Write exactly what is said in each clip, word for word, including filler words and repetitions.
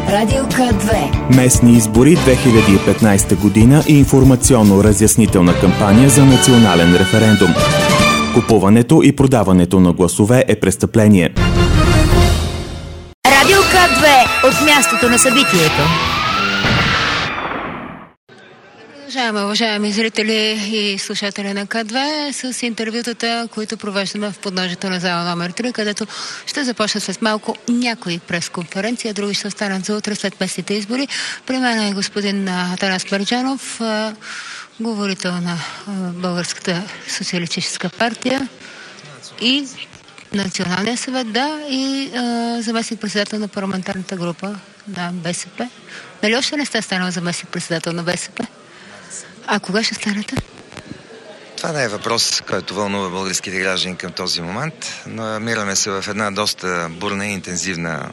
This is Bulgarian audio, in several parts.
Радио К две. Местни избори две хиляди и петнайсета година и информационно-разяснителна кампания за национален референдум. Купуването и продаването на гласове е престъпление. Радио К две от мястото на събитието. Уважаеми, уважаеми зрители и слушатели на К две, с интервютата, които провеждаме в подножието на зала номер три, където ще започнат след малко някои пресконференции, а други ще останат за утре след местните избори. При мен е господин Атанас Мерджанов, говорител на Българската социалистическа партия и Националния съвет, да, и заместник председател на парламентарната група на БСП. Нали още не сте станал заместник председател на БСП? А кога ще станете? Това не е въпрос, който вълнува българските граждани към този момент. Намираме се в една доста бурна и интензивна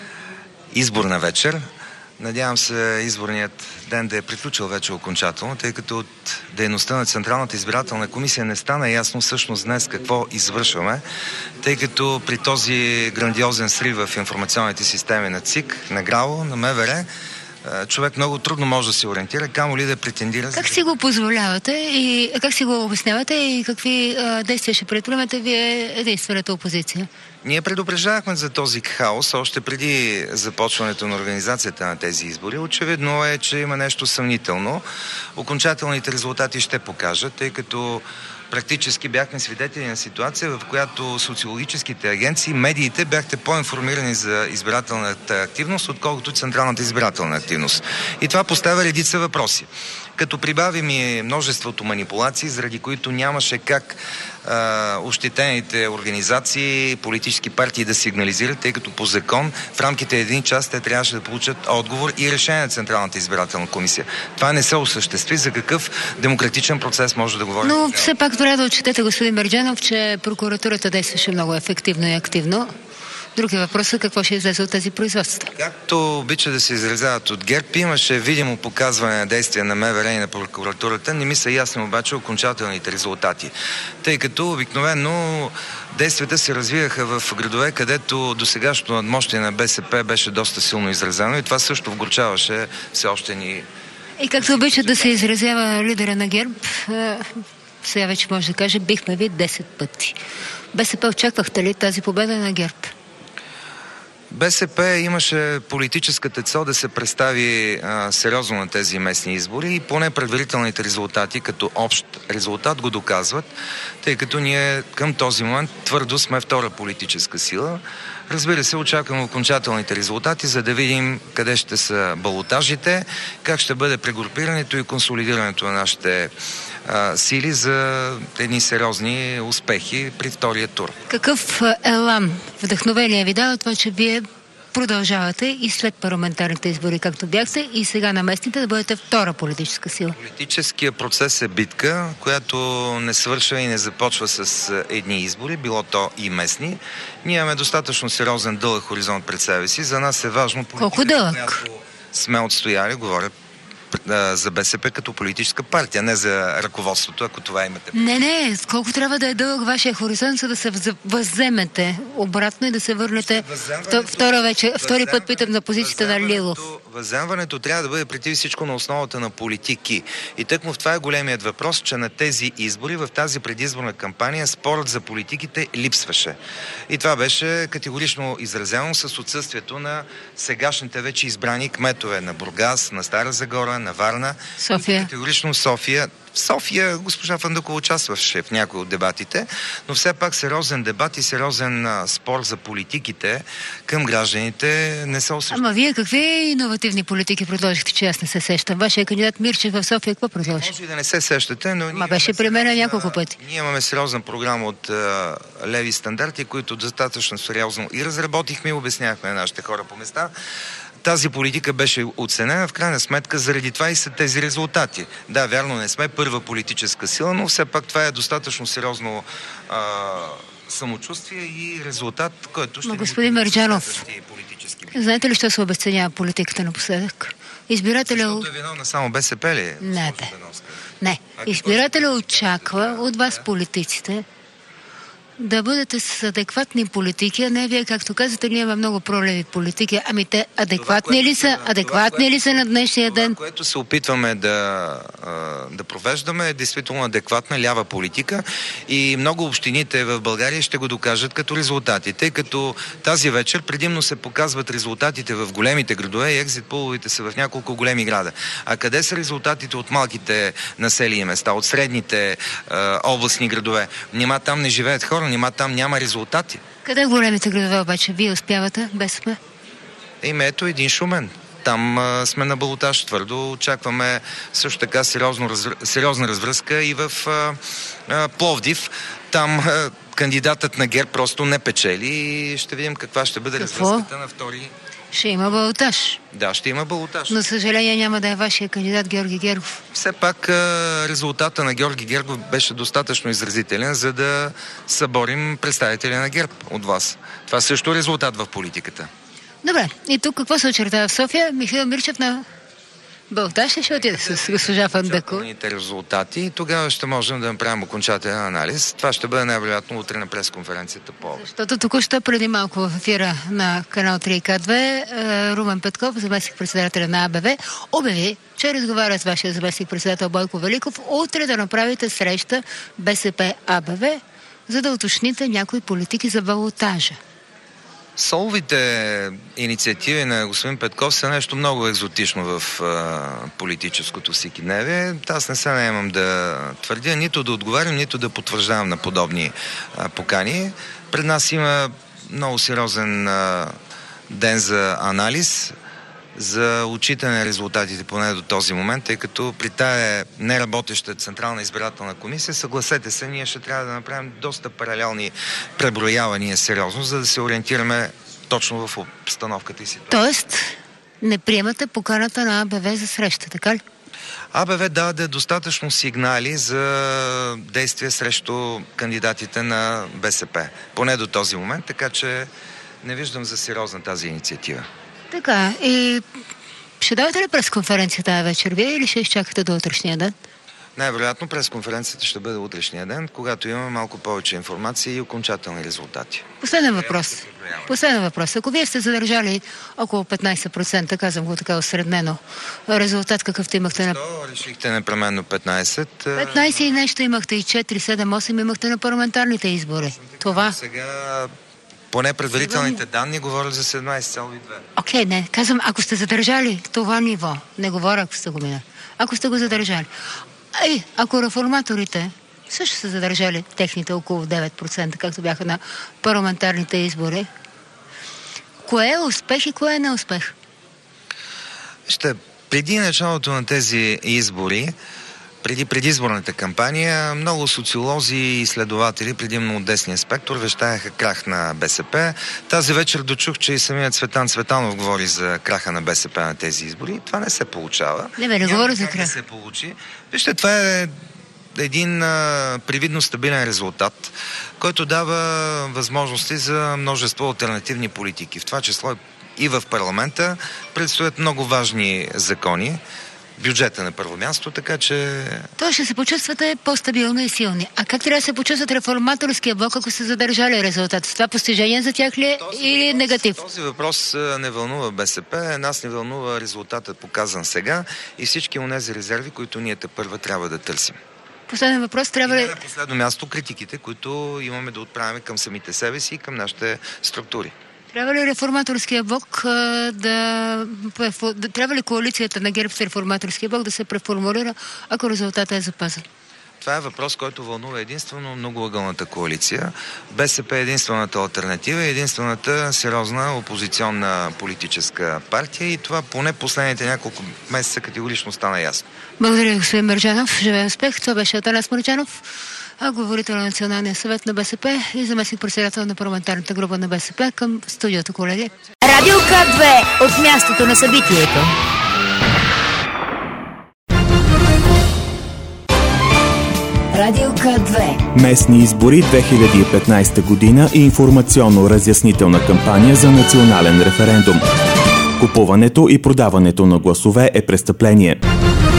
изборна вечер. Надявам се изборният ден да е приключил вече окончателно, тъй като от дейността на Централната избирателна комисия не стана ясно всъщност днес какво извършваме, тъй като при този грандиозен срив в информационните системи на ЦИК, на ГРАО, на МВР, човек много трудно може да се ориентира, камо ли да претендира. Как си го позволявате и как си го обяснявате и какви а, действия ще предприемете вие единствената опозиция? Ние предупреждавахме за този хаос още преди започването на организацията на тези избори. Очевидно е, че има нещо съмнително. Окончателните резултати ще покажат, тъй като практически бяхме свидетели на ситуация, в която социологическите агенции, медиите бяхте по-информирани за избирателната активност, отколкото Централната избирателна активност. И това поставя редица въпроси. Като прибавим и множеството манипулации, заради които нямаше как а, ощетените организации, политически партии да сигнализират, тъй като по закон в рамките на един час те трябваше да получат отговор и решение на Централната избирателна комисия. Това не се осъществи. За какъв демократичен процес може да говорим? Но все пак трябва да отчетете, господин Мерджанов, че прокуратурата действаше много ефективно и активно. Други въпрос е какво ще излезе от тези производства. Както обича да се изразяват от ГЕРБ, имаше видимо показване на действия на МВР и на прокуратурата. Не ми са ясни обаче окончателните резултати. Тъй като обикновено действията се развиваха в градове, където досегашното надмощие на БСП беше доста силно изразено и това също вгорчаваше все още ни... И както обича да се изразява лидера на ГЕРБ, сега вече може да каже, бихме ви десет пъти. БСП, очаквахте ли тази победа на ГЕРБ? БСП имаше политическата цел да се представи а, сериозно на тези местни избори и поне предварителните резултати като общ резултат го доказват, тъй като ние към този момент твърдо сме втора политическа сила. Разбира се, очакваме окончателните резултати, за да видим къде ще са балотажите, как ще бъде прегрупирането и консолидирането на нашите а, сили за едни сериозни успехи при втория тур. Какъв елан, вдъхновение ви дава това, че вие продължавате и след парламентарните избори, както бяхте, и сега на местните да бъдете втора политическа сила? Политическият процес е битка, която не свършва и не започва с едни избори, било то и местни. Ние имаме достатъчно сериозен дълъг хоризонт пред себе си. За нас е важно... Колко дълъг? Сме отстояли, говоря за БСП като политическа партия, не за ръководството, ако това имате. Не, не, колко трябва да е дълъг вашия хоризонт, за да се възземете обратно и да се върнете втора вече, втори път питам на позицията на Лилов. Възземването трябва да бъде преди всичко на основата на политики. И тъкмо в това е големият въпрос, че на тези избори, в тази предизборна кампания, спорът за политиките липсваше. И това беше категорично изразено с отсъствието на сегашните вече избрани кметове на Бургас, на Стара Загора, на Варна. София. Категорично София. В София госпожа Фандъкова участваше в някои от дебатите, но все пак сериозен дебат и сериозен а, спор за политиките към гражданите не се осъществи. Ама вие какви иновативни политики предложихте, че аз не се сещам? Вашия кандидат Мирчев в София какво предложи? Може и да не се сещате, но... Ма беше при мен няколко пъти. Ние имаме сериозна програма от а, леви стандарти, които достатъчно сериозно и разработихме и обяснявахме на нашите хора по места. Тази политика беше оценена в крайна сметка, заради това и са тези резултати. Да, вярно, не сме първа политическа сила, но все пак това е достатъчно сериозно а, самочувствие и резултат, който ще... Но господин Мерджанов, знаете ли, що се обесценява политиката напоследък? Избирателя... Защото е виновна само БСП ли? Не, бе. Не. Избирателя очаква от вас, политиците, да бъдете с адекватни политики, а не вие, както казвате, ние имаме много пролеви политики. Ами те адекватни това, ли са? Адекватни това, ли са на днешния това, ден? Това, което се опитваме да, да провеждаме, е действително адекватна лява политика и много общините в България ще го докажат като резултати. Тъй като тази вечер предимно се показват резултатите в големите градове и екзит половите са в няколко големи града. А къде са резултатите от малките населени места, от средните е, областни градове? Нима там не живеят хора, нима там няма резултати. Къде големите градове обаче? Вие успявате БСП? Име ето един Шумен. Там а, сме на балотаж твърдо. Очакваме също така сериозно, развр... сериозна развръзка и в а, а, Пловдив. Там а, кандидатът на ГЕРБ просто не печели и ще видим каква ще бъде Какво? развръзката на втори. Ще има балотаж. Да, ще има балотаж. Но съжаление няма да е вашия кандидат Георги Гергов. Все пак а, резултата на Георги Гергов беше достатъчно изразителен, за да съборим представители на ГЕРБ от вас. Това също е резултат в политиката. Добре, и тук какво се очертава в София? Михаил Мирчев на балотаж ли ще отиде с госпожа Фандъкова? Резултати и тогава ще можем да направим окончателен анализ. Това ще бъде най-вероятно утре на пресконференцията по... Защото току-що преди малко в ефира на канал три К две Румен Петков, заместник-председателя на А Б В, обяви, че разговаря с вашия заместник-председател Бойко Великов утре да направите среща БСП А Б В, за да уточните някои политики за балотажа. Соловите инициативи на господин Петков са нещо много екзотично в а, политическото всекидневие. Аз не се наемам да твърдя, нито да отговарям, нито да потвърждавам на подобни а, покани. Пред нас има много сериозен а, ден за анализ, за отчитане на резултатите поне до този момент, тъй като при тая неработеща Централна избирателна комисия, съгласете се, ние ще трябва да направим доста паралелни преброявания сериозно, за да се ориентираме точно в обстановката и ситуацията. Тоест, не приемате поканата на А Б В за среща, така ли? А Б В даде достатъчно сигнали за действия срещу кандидатите на БСП. Поне до този момент, така че не виждам за сериозна тази инициатива. Така, и ще давате ли пресконференция тази вечер вие или ще изчакате до утрешния ден? Най-вероятно пресконференцията ще бъде утрешния ден, когато имаме малко повече информация и окончателни резултати. Последен въпрос. Последен въпрос. Ако вие сте задържали около петнайсет процента, казвам го така осреднено, резултат какъвто имахте на... Защо решихте непременно петнайсет? петнайсет и нещо имахте и четири, седем, осем имахте на парламентарните избори. Това... Сега... Поне предварителните данни говорят за седемнайсет цяло и две. Окей, okay, не. Казвам, ако сте задържали това ниво, не говоря ако сте го минали, ако сте го задържали. Ей, ако реформаторите също са задържали техните около девет процента, както бяха на парламентарните избори, кое е успех и кое е неуспех? Ще, преди началото на тези избори, преди предизборната кампания, много социолози и изследователи, предимно от десния спектър, вещаяха крах на БСП. Тази вечер дочух, че и самият Цветан Цветанов говори за краха на БСП на тези избори. Това не се получава. Не, бе, не говоря за крах. Не се получи. Вижте, това е един а, привидно стабилен резултат, който дава възможности за множество алтернативни политики. В това число и в парламента предстоят много важни закони. Бюджета на първо място, така че... То ще се почувствате по-стабилно и силни. А как трябва да се почувстват реформаторския блок, ако са задържали резултат? Това постижение за тях ли е или въпрос, негатив? Този въпрос не вълнува БСП, нас не вълнува резултатът показан сега и всички онези резерви, които ние тепърва трябва да търсим. Последен въпрос трябва ли... И на последно място критиките, които имаме да отправяме към самите себе си и към нашите структури. Трябва ли реформаторския блок да, да... Трябва ли коалицията на ГЕРБ с реформаторския блок да се преформулира, ако резултатът е запазен? Това е въпрос, който вълнува единствено многоъгълната коалиция. БСП е единствената алтернатива, единствената сериозна опозиционна политическа партия и това поне последните няколко месеца категорично стана ясно. Благодаря, господин Мерджанов. Живее успех. Това беше Атанас Мерджанов, говорител на Националния съвет на БСП и заместник-председател на парламентарната група на БСП към студиото, колеги. Радио К две от мястото на събитието. Радио К две. Местни избори две хиляди и петнайсета година и информационно-разяснителна кампания за национален референдум. Купуването и продаването на гласове е престъпление.